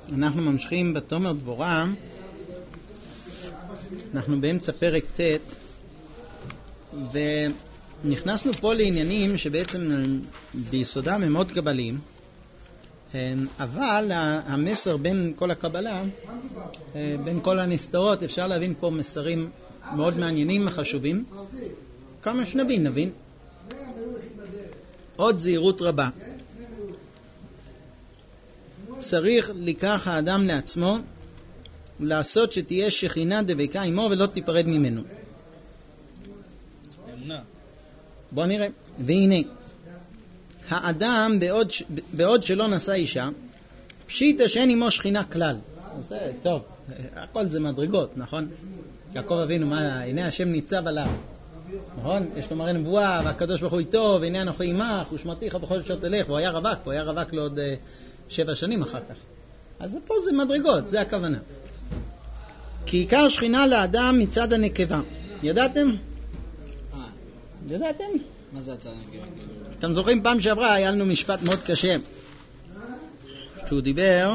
אנחנו ממשיכים בתומר דבורה, אנחנו באמצע פרק ט', ונכנסנו פה לעניינים שבעצם ביסודם הם מאוד קבליים, אבל המסר בין כל הקבלה, בין כל הנסתרות, אפשר להבין פה מסרים מאוד מעניינים וחשובים. כמה שנבין, עוד זהירות רבה. צריך לקח האדם לעצמו לעשות שתהיה שכינה דבקה עמו ולא תיפרד ממנו. בוא נראה. והנה, האדם בעוד שלא נשא אישה, פשיטא שאין עמו שכינה כלל. זה טוב, הכל זה מדרגות, נכון? יעקב אבינו, הנה השם ניצב עליו, נכון? יש לו מראה נבואה, והקדוש ברוך הוא איתו, והנה אנוכי עמך ושמרתיך בכל אשר תלך. והוא היה רווק, הוא היה רווק לעוד 7 שנים אחר כך. אז פה זה מדרגות, זה הכוונה. כי עיקר שכינה לאדם מצד הנקבה. ידעתם? ידעתם? מה זה הצד הנקבה? אתם זוכרים פעם שעברה היה לנו משפט מאוד קשה שהוא דיבר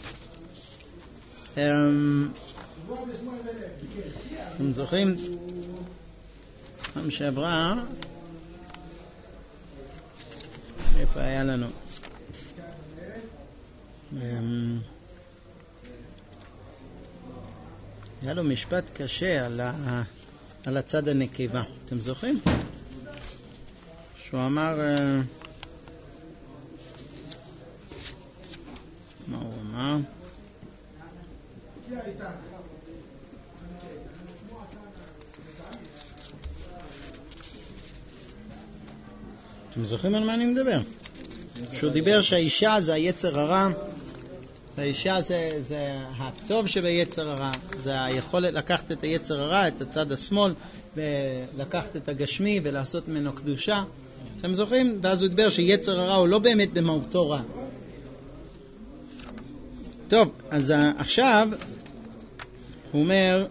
אתם זוכרים פעם שעברה איפה היה לנו היה לו משפט קשה על הצד הנקבה. אתם זוכרים? שהוא אמר מה הוא אמר? אתם זוכרים על מה אני מדבר? שהוא דיבר שהאישה זה היצר הרע, והאישה זה הטוב שביצר הרע, זה היכולת לקחת את היצר הרע, את הצד השמאל, ולקחת את הגשמי ולעשות ממנו קדושה. אתם זוכרים? ואז הוא דיבר שיצר הרע הוא לא באמת במהותו רע. טוב, אז עכשיו הוא אומר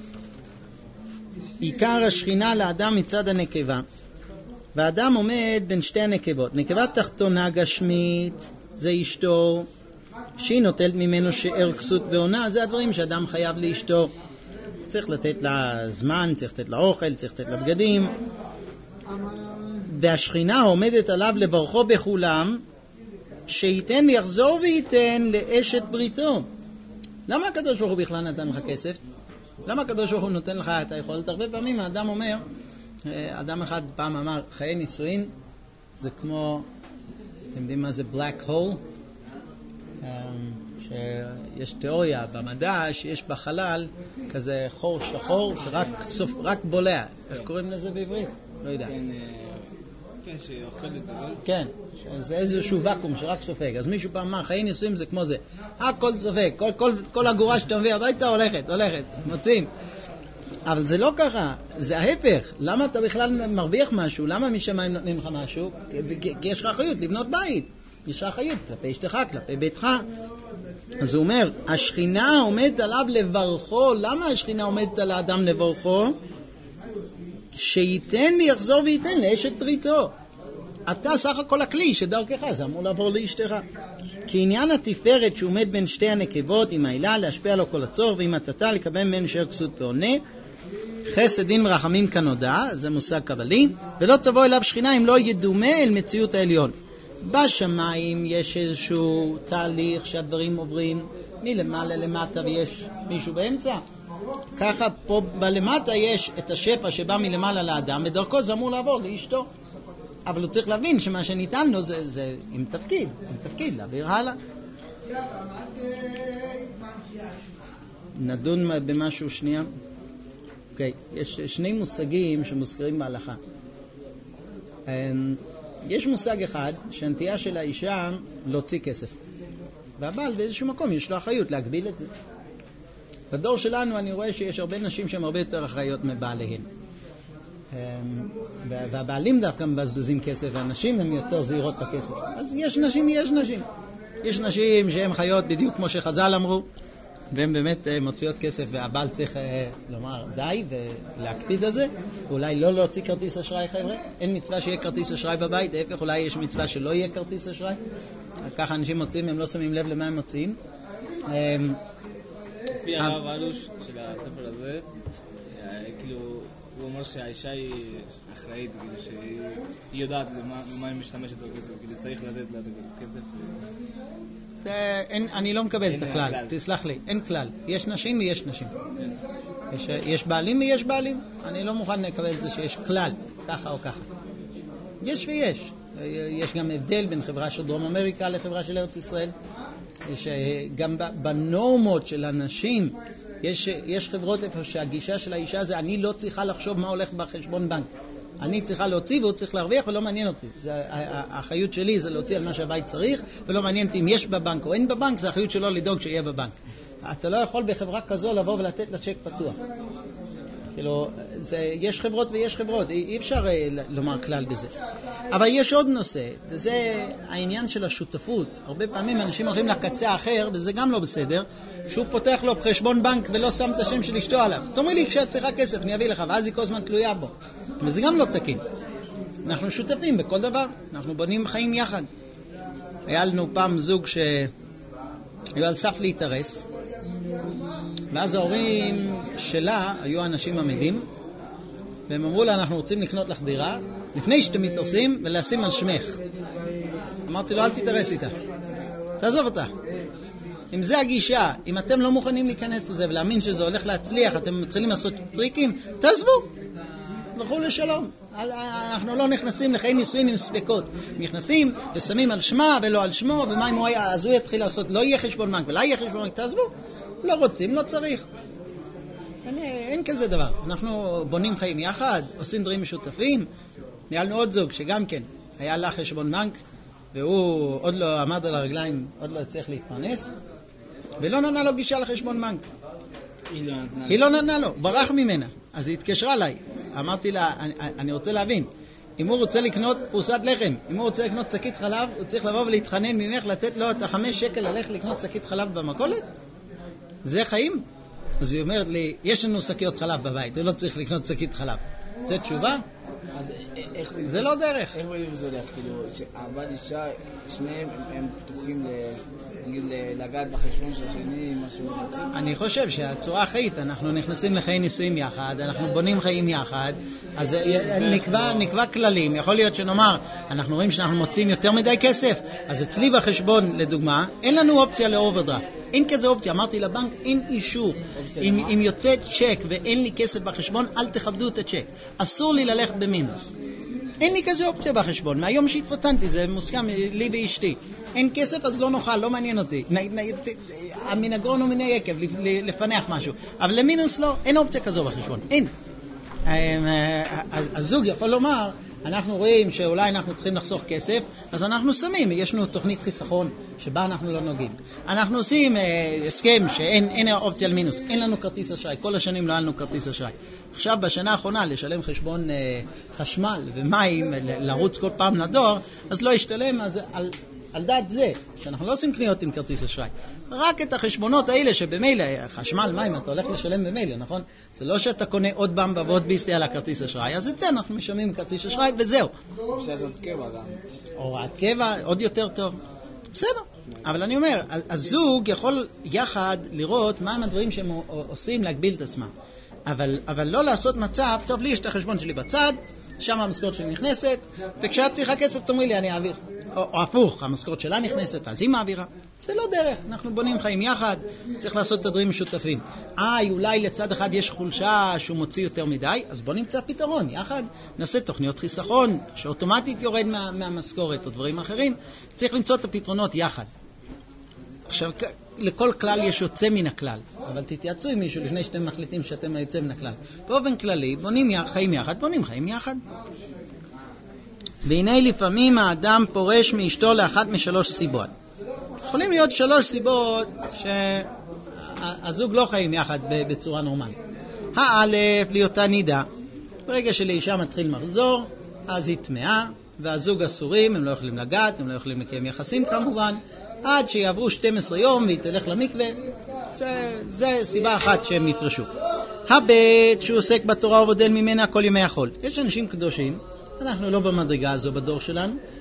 עיקר השכינה לאדם מצד הנקבה, והאדם עומד בין שתי הנקבות. נקבה תחתונה גשמית זה אשתו, שהיא נוטלת ממנו שאר כסות ועונה. זה הדברים שאדם חייב לאשתו, צריך לתת לה זמן, צריך לתת לה אוכל, צריך לתת לה בגדים. והשכינה עומדת עליו לברכו בכולם, שייתן ויחזור וייתן לאשת בריתו. למה הקדוש ברוך הוא בכלל נתן לך כסף? למה הקדוש ברוך הוא נותן לך את היכולת? הרבה פעמים האדם אומר, אדם אחד פעם אמר, חיי נישואין זה כמו, אתם יודעים מה זה black hole? שיש תיאוריה במדע שיש בחלל כזה חור שחור שרק בולע. איך קוראים לזה בעברית? לא יודע. כן, שאוכל את זה. כן, זה איזשהו וקום שרק סופג. אז מישהו פעם אמר, חיי נישואים זה כמו זה. הכל סופג, כל הגורה שאתה מביא הביתה הולכת, מוצאים. אבל זה לא ככה, זה ההפך. למה אתה בכלל מרוויח משהו? למה משמיים נותנים לך משהו? כי יש לך אחריות לבנות בית. יש לך אחריות כלפי אשתך, כלפי ביתך. אז הוא אומר, השכינה עומדת עליו לברכו. למה השכינה עומדת על האדם לברכו? שייתן ויחזור וייתן לאשת בריתו. אתה סך הכל הכלי שדרכך זה אמור לעבור לאשתך. כי עניין התפארת שעומד בין שתי הנקבות עם העילה להשפיע לו כל הצורך, ועם התתה לקבל ממנו שאר כסות ועונה, חסד דין ורחמים כנודע, זה מושג קבלי, ולא תבוא אליו שכינה אם לא ידומה אל מציאות העליון. בשמיים יש איזשהו תהליך שהדברים עוברים מלמעלה למטה ויש מישהו באמצע. ככה פה בלמטה יש את השפע שבא מלמעלה לאדם, ודרכו זה אמור לעבור לאשתו. אבל הוא צריך להבין שמה שניתן לו זה עם תפקיד להעביר הלאה. נדון במשהו שנייה. אוקיי, יש שני מושגים שמוזכרים בהלכה. יש מושג אחד שהנטייה של האישה להוציא כסף, והבעל באיזשהו מקום יש לו אחריות להגביל את זה. בדור שלנו אני רואה שיש הרבה נשים שהן הרבה יותר אחראיות מבעליהן, והבעלים דווקא מבזבזים כסף, והנשים הן יותר זהירות בכסף. אז יש נשים שהן חיות בדיוק כמו שחז"ל אמרו, והן באמת מוציאות כסף, והבעל צריך לומר די ולהקפיד על זה. אולי לא להוציא כרטיס אשראי, חבר'ה, אין מצווה שיהיה כרטיס אשראי בבית, ההפך, אולי יש מצווה שלא יהיה כרטיס אשראי. ככה אנשים מוציאים, הם לא שמים לב למה הם מוציאים. לפי הרב אלוש של הספר הזה, כאילו, הוא אומר שהאישה היא אחראית, כאילו שהיא יודעת למה היא משתמשת בכסף, כאילו צריך לתת לה את הכסף. אני לא מקבל את הכלל, תסלח לי, אין כלל. יש נשים ויש נשים. יש בעלים ויש בעלים. אני לא מוכן לקבל את זה שיש כלל, ככה או ככה. יש ויש. יש גם הבדל בין חברה של דרום אמריקה לחברה של ארץ ישראל. יש גם בנורמות של אנשים, יש חברות איפה שהגישה של האישה זה אני לא צריכה לחשוב מה הולך בחשבון בנק. אני צריכה להוציא והוא צריך להרוויח ולא מעניין אותי. האחריות שלי זה להוציא על מה שהבית צריך, ולא מעניין אותי אם יש בבנק או אין בבנק, זה האחריות שלו לדאוג שיהיה בבנק. אתה לא יכול בחברה כזו לבוא ולתת לה צ'ק פתוח. כאילו, יש חברות ויש חברות, אי אפשר לומר כלל בזה. אבל יש עוד נושא, וזה העניין של השותפות. הרבה פעמים אנשים הולכים לקצה האחר, וזה גם לא בסדר, שהוא פותח לו חשבון בנק ולא שם את השם של אשתו עליו. תאמרי לי, כשאת צריכה כסף, אני אביא לך, ואז היא כל הזמן תלויה בו. וזה גם לא תקין. אנחנו שותפים בכל דבר, אנחנו בונים חיים יחד. היה לנו פעם זוג שהיו על סף להתארס, ואז ההורים שלה היו אנשים עמידים, והם אמרו לה, אנחנו רוצים לקנות לך דירה, לפני שאתם מתארסים ולשים על שמך. אמרתי לו, אל תתארס איתה, תעזוב אותה. אם זה הגישה, אם אתם לא מוכנים להיכנס לזה ולהאמין שזה הולך להצליח, אתם מתחילים לעשות טריקים, תעזבו, תלכו לשלום. אנחנו לא נכנסים לחיי נישואין עם ספקות. נכנסים ושמים על שמה ולא על שמו, ומה אם הוא היה, אז הוא יתחיל לעשות, לא יהיה חשבון בנק ולא יהיה חשבון בנק, תעזבו. לא רוצים, לא צריך. אין כזה דבר. אנחנו בונים חיים יחד, עושים דברים משותפים. ניהלנו עוד זוג שגם כן היה לה חשבון בנק, והוא עוד לא עמד על הרגליים, עוד לא הצליח להתפרנס, ולא נתנה לו גישה לחשבון בנק. היא לא נתנה לו, ברח ממנה. אז היא התקשרה אליי. אמרתי לה, אני רוצה להבין, אם הוא רוצה לקנות פרוסת לחם, אם הוא רוצה לקנות שקית חלב, הוא צריך לבוא ולהתחנן ממך לתת לו את 5 שקל ללכת לקנות שקית חלב במכולת? זה חיים? אז היא אומרת לי, יש לנו שקיות חלב בבית, הוא לא צריך לקנות שקית חלב. זה תשובה? זה לא דרך. איך רואים זה הולך? כאילו, שהעבד אישה, שניהם הם פתוחים לגעת בחשבון של השני, משהו רוצים? אני חושב שהצורה החיים, אנחנו נכנסים לחיי נישואים יחד, אנחנו בונים חיים יחד, אז נקבע כללים. יכול להיות שנאמר, אנחנו רואים שאנחנו מוצאים יותר מדי כסף, אז אצלי בחשבון, לדוגמה, אין לנו אופציה לאוברדרפט. אין כזה אופציה. אמרתי לבנק, אין אישור. אם יוצא צ'ק ואין לי כסף בחשבון, אל תכבדו את הצ'ק. אסור לי ללכת במינוס. אין לי כזה אופציה בחשבון. מהיום שהתפתנתי, זה מוסכם לי ואשתי. אין כסף, אז לא נוכל, לא מעניין אותי. מן הגרון ומן היקב, לפנח משהו. אבל למינוס לא, אין אופציה כזו בחשבון. אין. הזוג יכול לומר, אנחנו רואים שאולי אנחנו צריכים לחסוך כסף, אז אנחנו שמים, יש לנו תוכנית חיסכון שבה אנחנו לא נוגעים. אנחנו עושים הסכם שאין אופציה למינוס, אין לנו כרטיס אשראי, כל השנים לא היה לנו כרטיס אשראי. עכשיו בשנה האחרונה לשלם חשבון חשמל ומים, לרוץ כל פעם לדואר, אז לא ישתלם, אז על דעת זה, שאנחנו לא עושים קניות עם כרטיס אשראי. רק את החשבונות האלה שבמילא, חשמל, מים, אתה הולך לשלם במילא, נכון? זה לא שאתה קונה עוד במבה ועוד ביסטי על הכרטיס אשראי, אז את זה אנחנו משלמים כרטיס אשראי וזהו. אפשר לעשות קבע גם. הוראת קבע, עוד יותר טוב. בסדר. אבל אני אומר, הזוג יכול יחד לראות מה הם הדברים שהם עושים להגביל את עצמם. אבל לא לעשות מצב, טוב, לי יש את החשבון שלי בצד, שם המשכורת שלי נכנסת, וכשאת צריכה כסף תאמרי לי אני אעביר. או הפוך, המשכורת שלה נכנסת, אז היא מעבירה. זה לא דרך, אנחנו בונים חיים יחד, צריך לעשות את הדברים משותפים. אולי לצד אחד יש חולשה שהוא מוציא יותר מדי, אז בוא נמצא פתרון, יחד נעשה תוכניות חיסכון, שאוטומטית יורד מהמשכורת או דברים אחרים, צריך למצוא את הפתרונות יחד. עכשיו, לכל כלל יש יוצא מן הכלל, אבל תתייעצו עם מישהו לפני שאתם מחליטים שאתם יוצא מן הכלל. באופן כללי, בונים חיים יחד, בונים חיים יחד. והנה לפעמים האדם פורש מאשתו לאחת מ3 סיבות. יכולים להיות 3 סיבות שהזוג לא חיים יחד בצורה נורמלית. האלף, להיותה נידה. ברגע שלאישה מתחיל מחזור, אז היא טמאה, והזוג אסורים, הם לא יכולים לגעת, הם לא יכולים לקיים יחסים כמובן, עד שיעברו 12 יום והיא תלך למקווה. זה סיבה אחת שהם יפרשו. הבית שהוא עוסק בתורה ובודל ממנה כל ימי החול. יש אנשים קדושים, אנחנו לא במדרגה הזו בדור שלנו,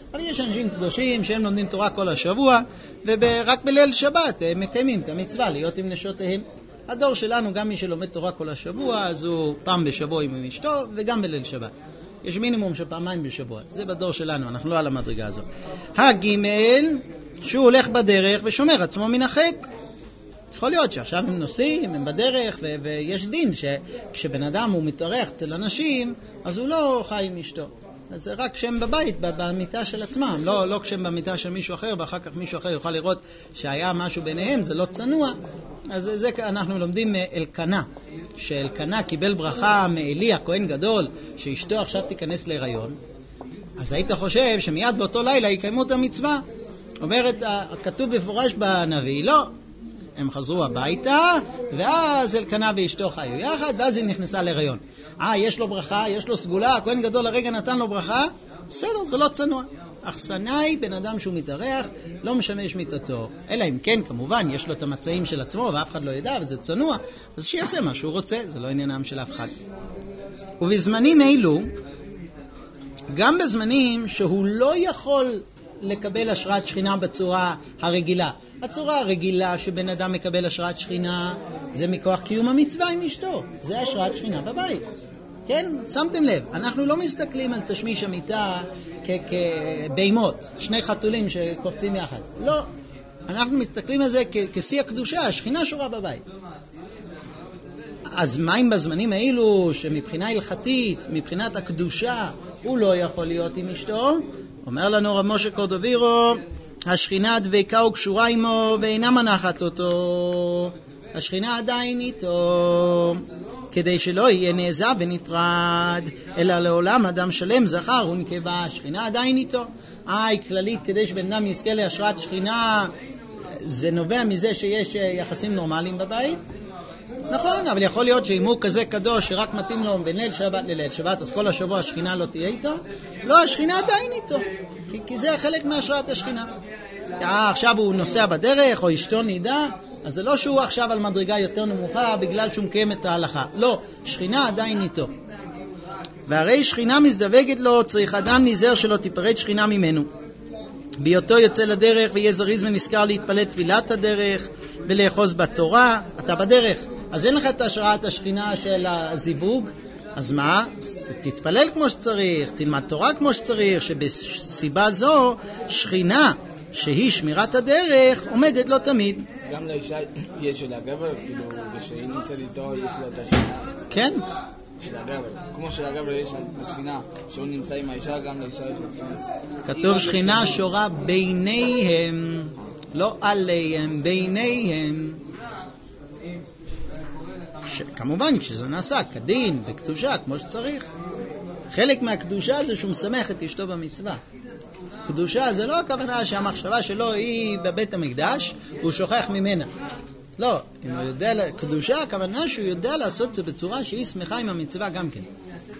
אבל יש אנשים קדושים שהם לומדים תורה כל השבוע, ורק בליל שבת הם מקיימים את המצווה להיות עם נשותיהם. הדור שלנו, גם מי שלומד תורה כל השבוע, אז הוא פעם בשבוע עם אשתו, וגם בליל שבת. יש מינימום של פעמיים בשבוע. זה בדור שלנו, אנחנו לא על המדרגה הזאת. הגימל, שהוא הולך בדרך ושומר עצמו מן החטא. יכול להיות שעכשיו הם נוסעים, הם בדרך, ויש דין שכשבן אדם הוא מתארח אצל אנשים, אז הוא לא חי עם אשתו. אז זה רק כשהם בבית, במיטה של עצמם, לא כשהם במיטה של מישהו אחר, ואחר כך מישהו אחר יוכל לראות שהיה משהו ביניהם, זה לא צנוע. אז זה אנחנו לומדים אלקנה, שאלקנה קיבל ברכה מאלי הכהן גדול, שאשתו עכשיו תיכנס להיריון. אז היית חושב שמיד באותו לילה יקיימו את המצווה. אומרת, כתוב בפורש בנביא, לא. הם חזרו הביתה, ואז אלקנה ואשתו חיו יחד, ואז היא נכנסה להיריון. יש לו ברכה, יש לו סגולה, הכהן גדול הרגע נתן לו ברכה, בסדר, זה לא צנוע. אכסנאי, בן אדם שהוא מתארח, לא משמש מיטתו. אלא אם כן, כמובן, יש לו את המצעים של עצמו, ואף אחד לא ידע, וזה צנוע, אז שיעשה מה שהוא רוצה, זה לא עניינם של אף אחד. ובזמנים אלו, גם בזמנים שהוא לא יכול לקבל השראת שכינה בצורה הרגילה. הצורה הרגילה שבן אדם מקבל השראת שכינה זה מכוח קיום המצווה עם אשתו. זה השראת שכינה בבית. כן, שמתם לב, אנחנו לא מסתכלים על תשמיש המיטה כבימות, שני חתולים שקופצים יחד. לא, אנחנו מסתכלים על זה כשיא הקדושה, השכינה שורה בבית. אז מה אם בזמנים האלו שמבחינה הלכתית, מבחינת הקדושה, הוא לא יכול להיות עם אשתו? אומר לנו רב משה קורדובירו, השכינה דבקה וקשורה עמו ואינה מנחת אותו. השכינה עדיין איתו, כדי שלא יהיה נעזב ונפרד, אלא לעולם אדם שלם זכר ונקבה. השכינה עדיין איתו. כללית, כדי שבן אדם יזכה להשראת שכינה, זה נובע מזה שיש יחסים נורמליים בבית. נכון, אבל יכול להיות שאם הוא כזה קדוש שרק מתאים לו בין ליל שבת לליל שבת, אז כל השבוע השכינה לא תהיה איתו? לא, השכינה עדיין איתו, כי זה חלק מהשראת השכינה. עכשיו הוא נוסע בדרך, או אשתו נידה, אז זה לא שהוא עכשיו על מדרגה יותר נמוכה בגלל שהוא מקיים את ההלכה. לא, שכינה עדיין איתו. והרי שכינה מזדווגת לו, צריך אדם נזהר שלא תיפרד שכינה ממנו. בהיותו יוצא לדרך ויהיה זריז ונזכר להתפלל תפילת הדרך ולאחוז בתורה. אתה בדרך, אז אין לך את השראת השכינה של הזיווג, אז מה? תתפלל כמו שצריך, תלמד תורה כמו שצריך, שבסיבה זו שכינה שהיא שמירת הדרך עומדת לו תמיד. גם לאישה יש של הגבר, כאילו, ושהיא נמצאת איתו יש לו את השכינה. כן. של הגבר, כמו של הגבר יש השכינה, שהוא נמצא עם האישה, גם לאישה יש השכינה. כתוב שכינה שורה ביניהם, לא עליהם, ביניהם. כמובן כשזה נעשה כדין, בקדושה, כמו שצריך. חלק מהקדושה זה שהוא משמח את אשתו במצווה. קדושה זה לא הכוונה שהמחשבה שלו היא בבית המקדש, הוא שוכח ממנה. לא, אם הוא יודע, קדושה הכוונה שהוא יודע לעשות זה בצורה שהיא שמחה עם המצווה גם כן.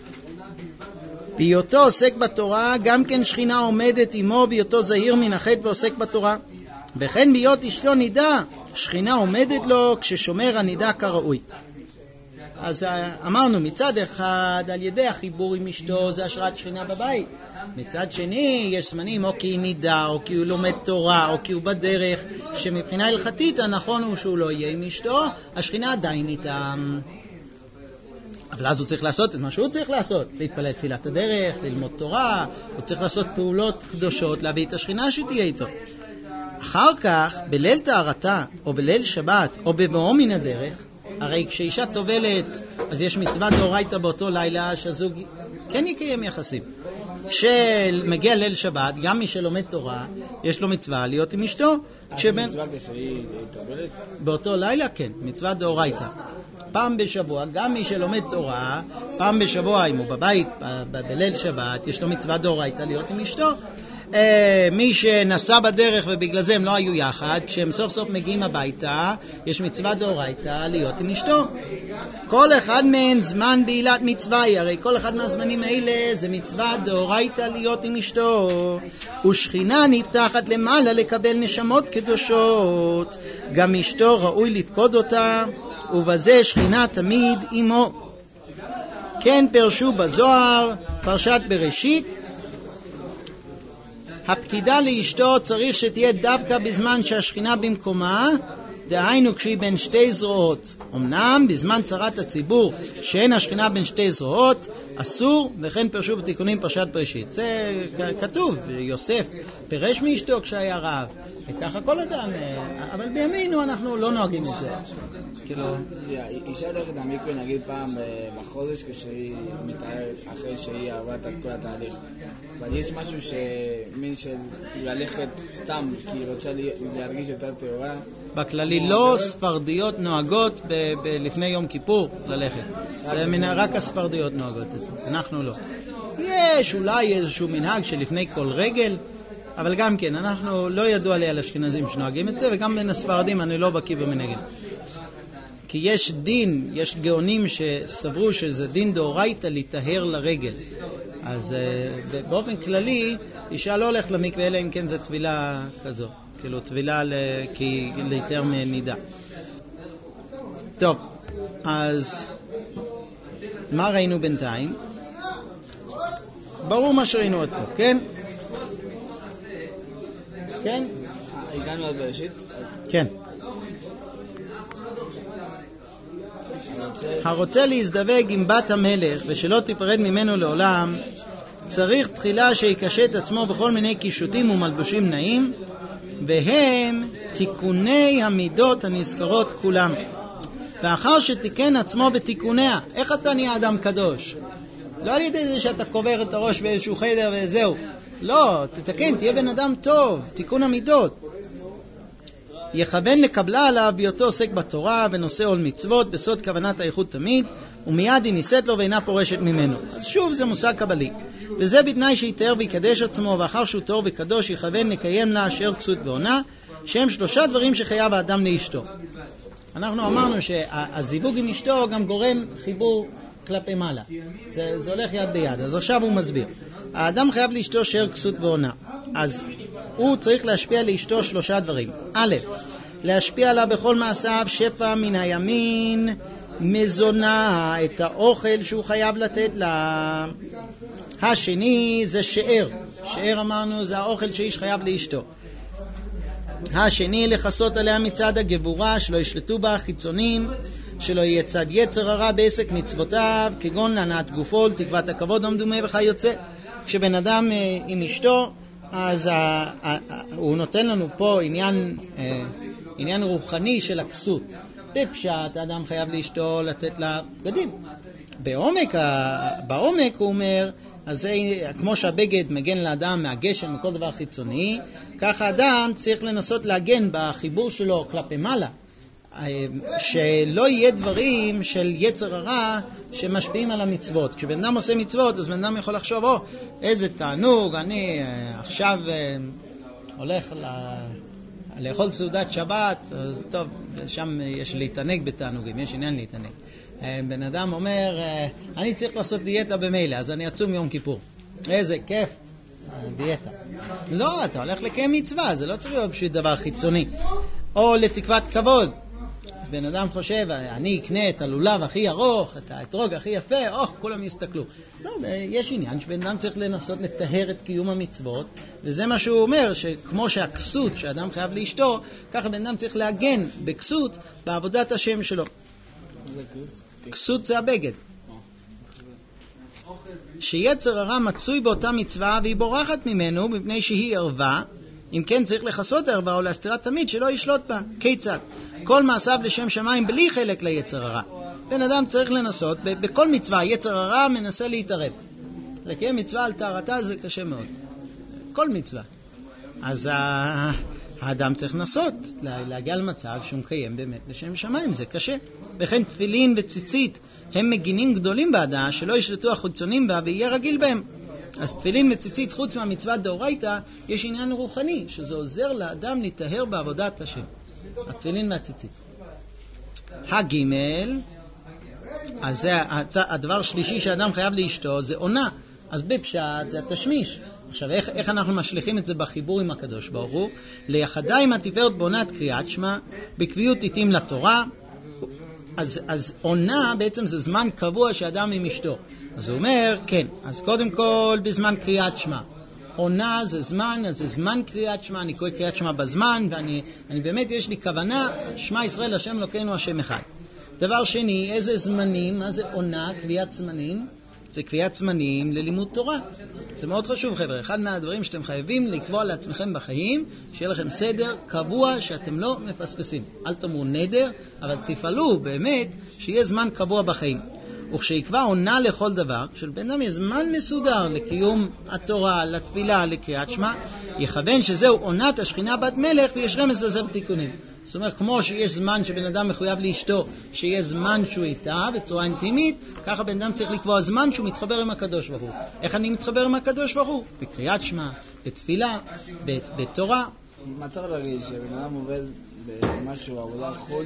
בהיותו עוסק בתורה, גם כן שכינה עומדת עמו, בהיותו זהיר מן החטא ועוסק בתורה. וכן בהיות אשתו נידה, שכינה עומדת לו כששומר הנידה כראוי. אז אמרנו, מצד אחד, על ידי החיבור עם אשתו, זה השראת שכינה בבית. מצד שני, יש זמנים, או כי היא נידה, או כי הוא לומד תורה, או כי הוא בדרך, שמבחינה הלכתית, הנכון הוא שהוא לא יהיה עם אשתו, השכינה עדיין איתם. אבל אז הוא צריך לעשות את מה שהוא צריך לעשות, להתפלל תפילת הדרך, ללמוד תורה, הוא צריך לעשות פעולות קדושות, להביא את השכינה שתהיה איתו. אחר כך, בליל טהרתה, או בליל שבת, או בבואו מן הדרך, הרי כשאישה טובלת, אז יש מצווה דאורייתא באותו לילה, שהזוג כן יקיים יחסים. כשמגיע ליל שבת, גם מי שלומד תורה, יש לו מצווה להיות עם אשתו. מצווה כשהיא טובלת? באותו לילה, כן, מצווה דאורייתא. פעם בשבוע, גם מי שלומד תורה, פעם בשבוע, אם הוא בבית, בליל שבת, יש לו מצווה דאורייתא להיות עם אשתו. מי שנסע בדרך ובגלל זה הם לא היו יחד, כשהם סוף סוף מגיעים הביתה, יש מצווה דאורייתא להיות עם אשתו. כל אחד מהן זמן בעילת מצווה, הרי כל אחד מהזמנים האלה זה מצווה דאורייתא להיות עם אשתו. ושכינה נפתחת למעלה לקבל נשמות קדושות, גם אשתו ראוי לפקוד אותה, ובזה שכינה תמיד עמו. כן פרשו בזוהר, פרשת בראשית, הפקידה לאשתו צריך שתהיה דווקא בזמן שהשכינה במקומה, דהיינו כשהיא בין שתי זרועות. אמנם בזמן צרת הציבור שאין השכינה בין שתי זרועות אסור, וכן פרשו בתיקונים פרשת בראשית. זה כתוב, יוסף פרש מאשתו כשהיה רעב, וככה כל אדם, אבל בימינו אנחנו לא נוהגים את זה. כאילו אישה הולכת למקווה נגיד פעם בחודש כשהיא מתארת אחרי שהיא עברה את כל התהליך, אבל יש משהו שמין של ללכת סתם כי היא רוצה להרגיש יותר טהורה. בכללי לא ספרדיות נוהגות לפני יום כיפור ללכת, זה רק הספרדיות נוהגות את זה, אנחנו לא. יש אולי איזשהו מנהג שלפני כל רגל, אבל גם כן, אנחנו לא ידוע לי על אשכנזים שנוהגים את זה, וגם בין הספרדים אני לא בקיא במנהגים. כי יש דין, יש גאונים שסברו שזה דין דאורייתא להיטהר לרגל. אז באופן כללי, אישה לא הולכת למקווה, אלא אם כן זה טבילה כזו. כאילו טבילה ליתר מנידה. טוב, אז מה ראינו בינתיים? ברור מה שראינו עוד פה, כן? כן? הגענו עד בראשית? כן. הרוצה להזדווג עם בת המלך ושלא תיפרד ממנו לעולם, צריך תחילה שיקשט עצמו בכל מיני קישוטים ומלבושים נעים, והם תיקוני המידות הנזכרות כולם. ואחר שתיקן עצמו בתיקוניה, איך אתה נהיה אדם קדוש? לא על ידי זה שאתה קובר את הראש באיזשהו חדר וזהו. לא, תתקן, תהיה בן אדם טוב, תיקון המידות. יכוון לקבלה עליו בהיותו עוסק בתורה ונושא עול מצוות בסוד כוונת האיחוד תמיד, ומיד היא נישאת לו ואינה פורשת ממנו. אז שוב זה מושג קבלי, וזה בתנאי שיתאר ויקדש עצמו, ואחר שהוא טהור וקדוש יכוון לקיים לה אשר כסות ועונה, שהם 3 דברים שחייב האדם לאשתו. אנחנו אמרנו שהזיווג עם אשתו גם גורם חיבור כלפי מעלה, זה הולך יד ביד. אז עכשיו הוא מסביר, האדם חייב לאשתו אשר כסות ועונה, אז הוא צריך להשפיע לאשתו 3 דברים. א', להשפיע לה בכל מעשיו שפע מן הימין, מזונה, את האוכל שהוא חייב לתת לה. השני זה שאר, שאר אמרנו זה האוכל שאיש חייב לאשתו. השני לחסות עליה מצד הגבורה, שלא ישלטו בה החיצונים, שלא יהיה צד יצר הרע בעסק מצוותיו, כגון להנאת גופו, לתקוות הכבוד המדומה וכיוצא. כשבן אדם עם אשתו, אז הוא נותן לנו פה עניין רוחני של הכסות. בפשט האדם חייב לאשתו לתת לה בגדים. בעומק הוא אומר, אז זה כמו שהבגד מגן לאדם מהגשם וכל דבר חיצוני, כך האדם צריך לנסות להגן בחיבור שלו כלפי מעלה, שלא יהיה דברים של יצר הרע שמשפיעים על המצוות. כשבן אדם עושה מצוות, אז בן אדם יכול לחשוב, איזה תענוג, אני עכשיו הולך לאכול סעודת שבת, אז טוב, שם יש להתענג בתענוגים, יש עניין להתענג. בן אדם אומר, אני צריך לעשות דיאטה במילא, אז אני אצום יום כיפור. איזה כיף, דיאטה. לא, אתה הולך לקיים מצווה, זה לא צריך להיות בשביל דבר חיצוני. או לתקוות כבוד. בן אדם חושב, אני אקנה את הלולב הכי ארוך, את האתרוג הכי יפה, כולם יסתכלו. לא, יש עניין שבן אדם צריך לנסות לטהר את קיום המצוות, וזה מה שהוא אומר, שכמו שהכסות שאדם חייב לאשתו, ככה בן אדם צריך להגן בכסות בעבודת השם שלו. כסות זה הבגד. שיצר הרע מצוי באותה מצווה והיא בורחת ממנו מפני שהיא ערווה, אם כן צריך לחסות ערווה או להסתירה תמיד שלא ישלוט בה. כיצד? כל מעשיו לשם שמיים בלי חלק ליצר הרע. בן אדם צריך לנסות, בכל מצווה יצר הרע מנסה להתערב. לקיים מצווה על טהרתה זה קשה מאוד. כל מצווה. אז האדם צריך לנסות להגיע למצב שהוא מקיים באמת לשם שמיים, זה קשה. וכן תפילין וציצית הם מגינים גדולים בעדה שלא ישלטו החיצונים בה ויהיה רגיל בהם. אז תפילין וציצית חוץ מהמצווה דאורייתא יש עניין רוחני שזה עוזר לאדם להתאהר בעבודת השם. התפילין והציצית. הגימל, אז זה הדבר שלישי שאדם חייב לאשתו, זה עונה. אז בפשט זה התשמיש. עכשיו איך אנחנו משליכים את זה בחיבור עם הקדוש ברוך הוא? ליחדה עם התפארת בעונת קריאת שמע, בקביעות עיתים לתורה. אז עונה בעצם זה זמן קבוע שאדם עם אשתו. אז הוא אומר, כן, אז קודם כל בזמן קריאת שמע. עונה זה זמן, אז זה זמן קריאת שמע, אני קורא קריאת שמע בזמן, ואני באמת יש לי כוונה, שמע ישראל השם אלוקינו השם אחד. דבר שני, איזה זמנים, מה זה עונה, קביעת זמנים? זה קביעת זמנים ללימוד תורה. זה מאוד חשוב, חבר'ה. אחד מהדברים שאתם חייבים לקבוע לעצמכם בחיים, שיהיה לכם סדר קבוע שאתם לא מפספסים. אל תאמרו נדר, אבל תפעלו באמת שיהיה זמן קבוע בחיים. וכשיקבע עונה לכל דבר, כשלבן אדם יש זמן מסודר לקיום התורה, לתפילה, לקריאת שמע, יכוון שזהו עונת השכינה בת מלך ויש רמז לזה בתיקונים. זאת אומרת, כמו שיש זמן שבן אדם מחויב לאשתו, שיש זמן שהוא איתה בצורה אינטימית, ככה בן אדם צריך לקבוע זמן שהוא מתחבר עם הקדוש ברוך הוא. איך אני מתחבר עם הקדוש ברוך הוא? בקריאת שמע, בתפילה, בתורה. מה צריך להגיד? שבן אדם עובד במשהו, עבודה חול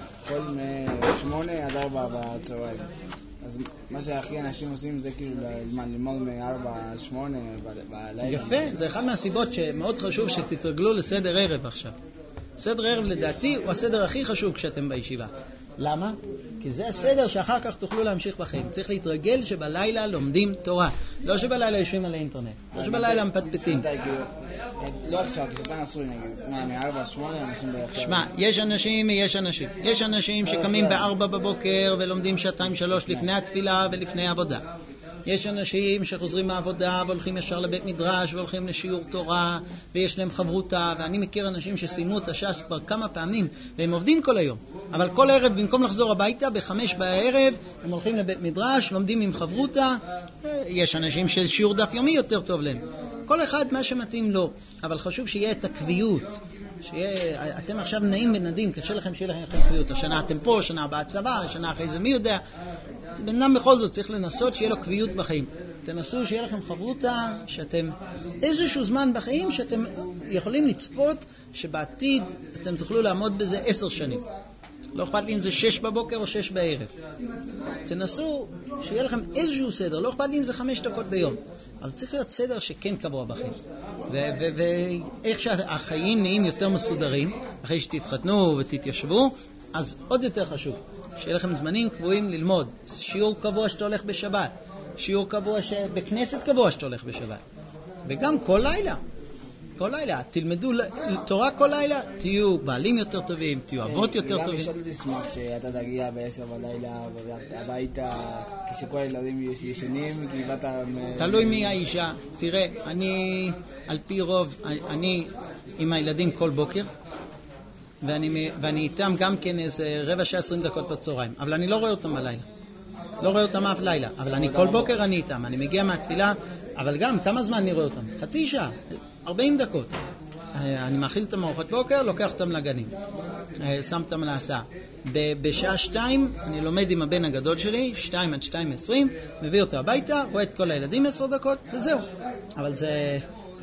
מ-8 עד 4 בצהריים. אז מה שהכי אנשים עושים זה כאילו ללמוד מ-4 עד 8 בלילה. יפה, זה אחד מהסיבות שמאוד חשוב שתתרגלו לסדר ערב עכשיו. סדר ערב לדעתי הוא הסדר הכי חשוב כשאתם בישיבה. למה? כי זה הסדר שאחר כך תוכלו להמשיך בחיים. צריך להתרגל שבלילה לומדים תורה. לא שבלילה יושבים על האינטרנט. לא שבלילה מפטפטים. לא עכשיו, כשאתה נשוי נגיד, מ-4 עד 8 אנשים ביחד. שמע, יש אנשים. יש אנשים שקמים ב-4 בבוקר ולומדים 2-3 לפני התפילה ולפני העבודה. יש אנשים שחוזרים מהעבודה והולכים ישר לבית מדרש והולכים לשיעור תורה ויש להם חברותה, ואני מכיר אנשים שסיימו את הש"ס כבר כמה פעמים והם עובדים כל היום, אבל כל ערב במקום לחזור הביתה ב-5 בערב הם הולכים לבית מדרש, לומדים עם חברותה. יש אנשים ששיעור דף יומי יותר טוב להם, כל אחד מה שמתאים לו, אבל חשוב שיהיה את הקביעות. אתם עכשיו נעים ונדים, קשה לכם שיהיה לכם קביעות. השנה אתם פה, השנה הבאה צבא, השנה אחרי זה מי יודע. בן אדם בכל זאת צריך לנסות שיהיה לו קביעות בחיים. תנסו שיהיה לכם חברותה, שאתם איזשהו זמן בחיים שאתם יכולים לצפות שבעתיד אתם תוכלו לעמוד בזה 10 שנים. לא אכפת לי אם זה 6 בבוקר או 6 בערב. תנסו שיהיה לכם איזשהו סדר, לא אכפת לי אם זה 5 דקות ביום. אבל צריך להיות סדר שכן קבוע בחיים. ואיך שהחיים נהיים יותר מסודרים, אחרי שתתחתנו ותתיישבו, אז עוד יותר חשוב, שיהיה לכם זמנים קבועים ללמוד. שיעור קבוע שאתה הולך בשבת, שיעור קבוע בכנסת קבוע שאתה הולך בשבת. וגם כל לילה. כל לילה, תלמדו תורה כל לילה, תהיו בעלים יותר טובים, תהיו אבות יותר טובים. גם יש לשמוח שאתה תגיע ב-10 בלילה הביתה כשכל הילדים ישנים, כי באת... תלוי מי האישה. תראה, אני על פי רוב, אני עם הילדים כל בוקר, ואני איתם גם כן איזה 15-20 דקות בצהריים, אבל אני לא רואה אותם בלילה. לא רואה אותם אף לילה, אבל אני כל בוקר אני איתם, אני מגיע מהתפילה, אבל גם כמה זמן אני רואה אותם? חצי שעה, 40 דקות. אני מאכיל אותם ארוחת בוקר, לוקח אותם לגנים, שם אותם להסעה. בשעה 2 אני לומד עם הבן הגדול שלי, 2 עד 2:20, מביא אותו הביתה, רואה את כל הילדים 10 דקות, וזהו. אבל זה...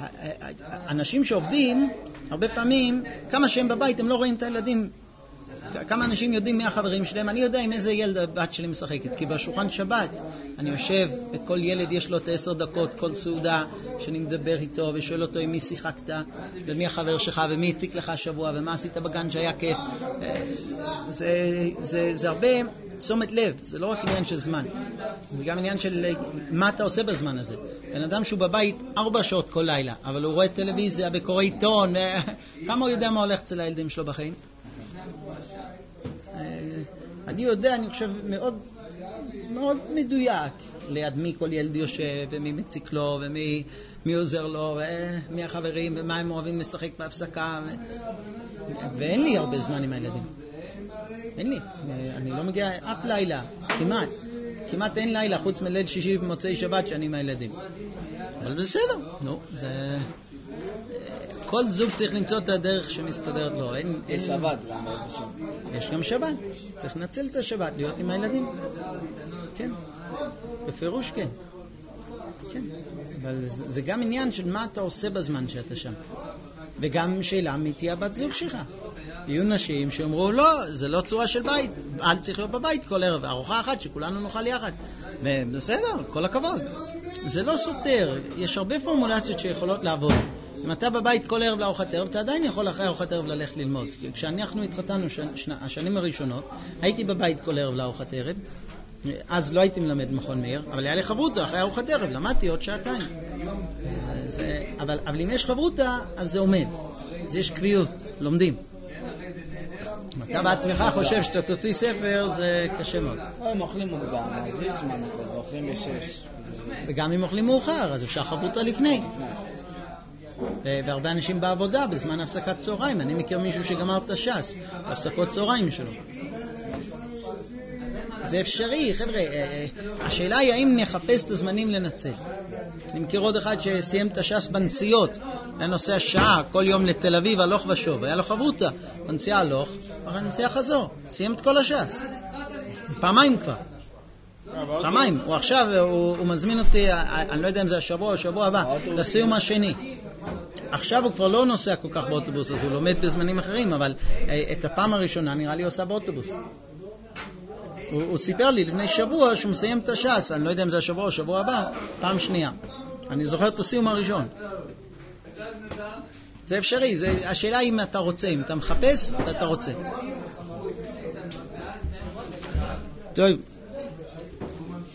אנשים שעובדים, הרבה פעמים, כמה שהם בבית, הם לא רואים את הילדים. כמה אנשים יודעים מי החברים שלהם? אני יודע עם איזה ילד הבת שלי משחקת, כי בשולחן שבת אני יושב וכל ילד יש לו את 10 דקות, כל סעודה שאני מדבר איתו ושואל אותו עם מי שיחקת ומי החבר שלך ומי הציק לך השבוע ומה עשית בגן שהיה כיף. זה הרבה תשומת לב, זה לא רק עניין של זמן, זה גם עניין של מה אתה עושה בזמן הזה. בן אדם שהוא בבית 4 שעות כל לילה, אבל הוא רואה טלוויזיה וקורא עיתון, כמה הוא יודע מה הולך אצל הילדים שלו בחיים? אני יודע, אני חושב מאוד מאוד מדויק ליד מי כל ילד יושב ומי מציק לו ומי עוזר לו ומי החברים ומה הם אוהבים לשחק בהפסקה ואין לי הרבה זמן עם הילדים, אין לי, אני לא מגיע אף לילה, כמעט אין לילה חוץ מליל שישי ומוצאי שבת שאני עם הילדים, אבל בסדר, זה... כל זוג צריך למצוא את הדרך שמסתדרת לו. יש שבת גם. יש גם שבת. צריך לנצל את השבת, להיות עם הילדים. כן. בפירוש כן. כן. אבל זה גם עניין של מה אתה עושה בזמן שאתה שם. וגם שאלה מי תהיה בת זוג שלך. יהיו נשים שאומרו לא, זה לא צורה של בית. אל צריך להיות בבית כל ערב. ארוחה אחת שכולנו נאכל יחד. בסדר, כל הכבוד. זה לא סותר. יש הרבה פורמולציות שיכולות לעבוד. אם אתה בבית כל ערב לארוחת ערב, אתה עדיין יכול אחרי ארוחת ערב ללכת ללמוד. כשאנחנו התחתנו השנים הראשונות, הייתי בבית כל ערב לארוחת ערב, אז לא הייתי מלמד מכון מאיר, אבל היה לי חברותה, אחרי ארוחת ערב, למדתי עוד שעתיים. אבל אם יש חברותה, אז זה עומד. אז יש קביעות, לומדים. אתה בעצמך חושב שאתה תוציא ספר, זה קשה מאוד. הם אוכלים מוקדם, אז יש זמן כזה, אוכלים בשש. וגם אם אוכלים מאוחר, אז אפשר חברותה לפני. והרבה אנשים בעבודה בזמן הפסקת צהריים. אני מכיר מישהו שגמר את הש"ס, הפסקות צהריים שלו. זה אפשרי, חבר'ה. השאלה היא האם נחפש את הזמנים לנצל. אני מכיר עוד אחד שסיים את הש"ס בנסיעות, היה נוסע שעה כל יום לתל אביב הלוך ושוב, היה לו חברותה בנסיעה הלוך, אחרי נסיעה חזור, סיים את כל הש"ס פעמיים כבר, פעמיים. הוא עכשיו, הוא מזמין אותי, אני לא יודע אם זה השבוע או השבוע הבא, לסיום השני. עכשיו הוא כבר לא נוסע כל כך באוטובוס, אז הוא לומד בזמנים אחרים, אבל את הפעם הראשונה נראה לי עושה באוטובוס. הוא סיפר לי לפני שבוע שהוא מסיים את הש"ס, אני לא יודע אם זה השבוע או השבוע הבא, פעם שנייה. אני זוכר את הסיום הראשון. זה אפשרי, השאלה היא אם אתה רוצה, אם אתה מחפש ואתה רוצה. טוב.